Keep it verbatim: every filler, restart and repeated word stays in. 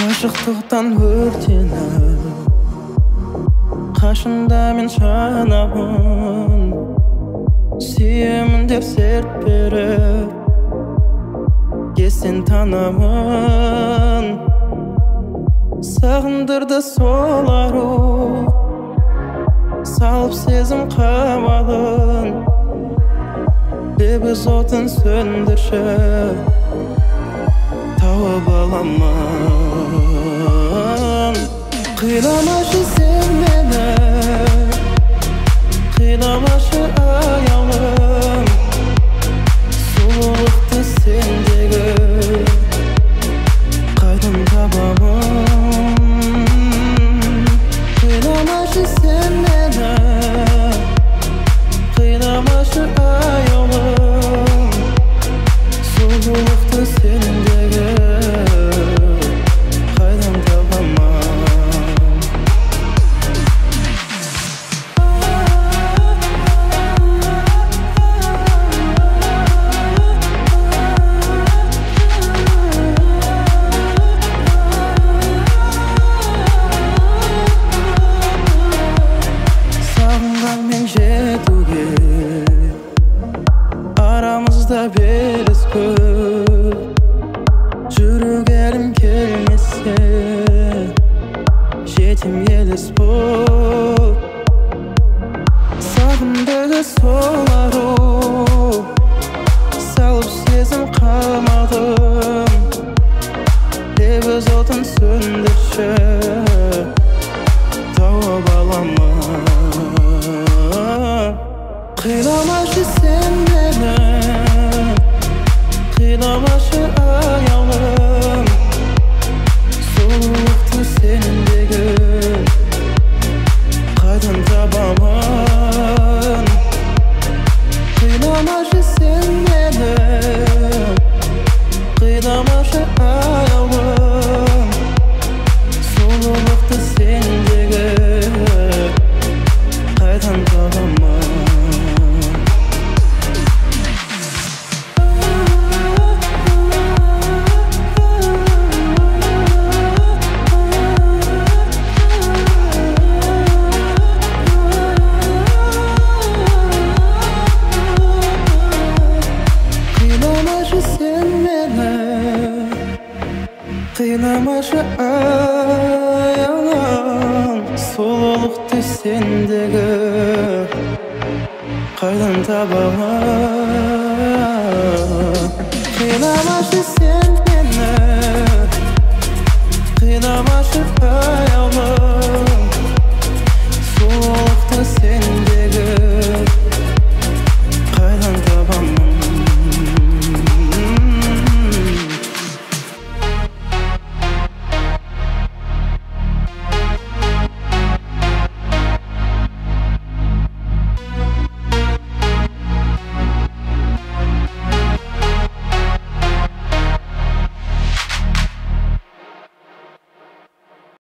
Ашықтықтан өртеніп қашында мен жанамын, сүйемін деп серт беріп естен танамын. Сағындырды сол ару, салып сезім қамалын, лебіз отын сөндірші тауып аламын. Қиламашы сен мені, қиламашы аяулым, сұлулықты сендегі қайдан табамын. Қиламашы сен мені, қиламашы аяулым, сұлулықты сендегі қайдан табамын. Aramızda beliz көп, жүрегім келмесе жетім елес боп. Сағындырды сол ару, салып сезім қалмадым, лебіз отын сөндірші тауып аламын. Қиламашы сен мені, қиламашы аяулым, сұлулықты сендегі қайдан табамын. Қиламашы сен мені, қиламашы аяулым, сұлулықты сендегі қайдан табамын. Қиламашы аяулым, сұлулықты сендегі қайдан табамын. Қиламашы сен